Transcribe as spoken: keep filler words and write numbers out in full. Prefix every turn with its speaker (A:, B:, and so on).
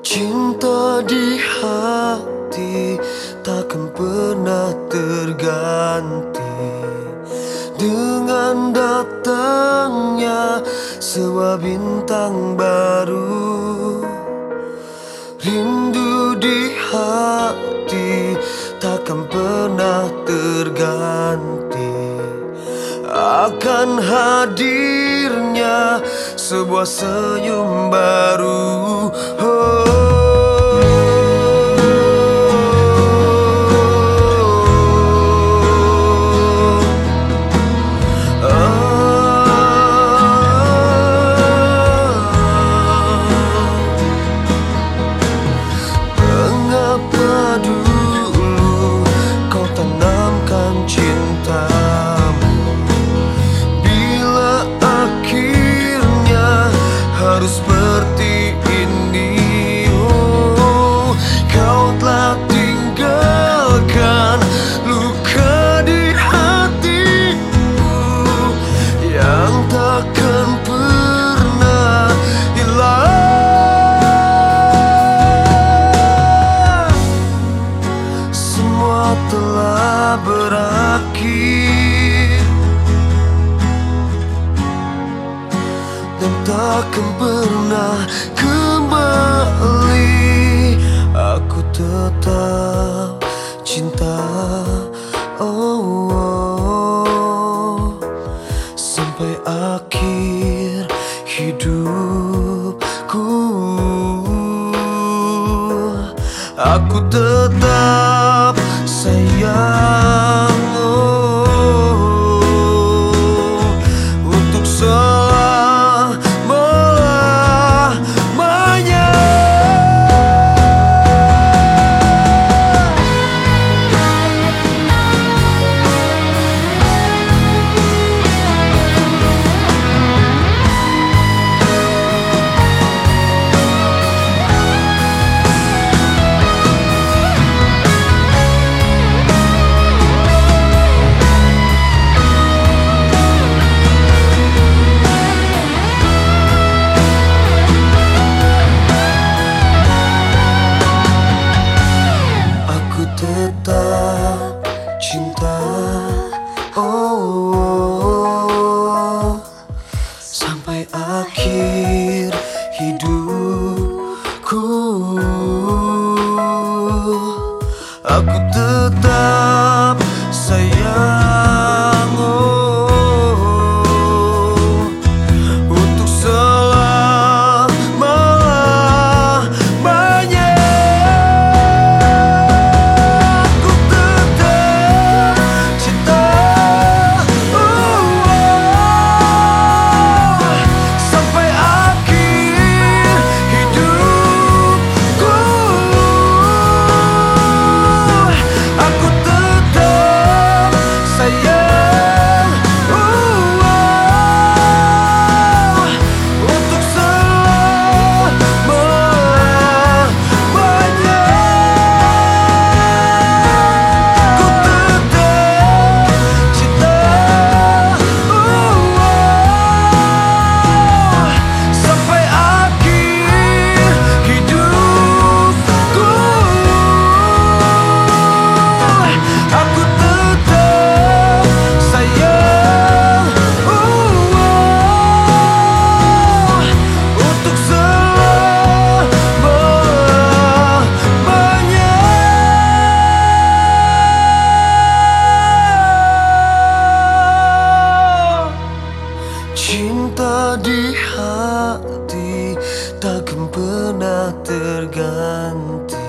A: Cinta di hati takkan pernah terganti dengan datangnya sebuah bintang baru. Rindu di hati takkan pernah terganti akan hadirnya sebuah senyum baru. Oh. Seperti ini, oh, kau telah tinggalkan luka di hatiku yang takkan pernah hilang. Semua telah berakhir dan takkan pernah kembali. Aku tetap cinta, oh, oh, sampai akhir hidupku. Aku tetap sayang, oh, untuk selamanya. Tetap cinta, oh, oh, sampai akhir hidupku. Aku tetap sayang, oh, untuk selama-lamanya. Cinta di hati takkan pernah terganti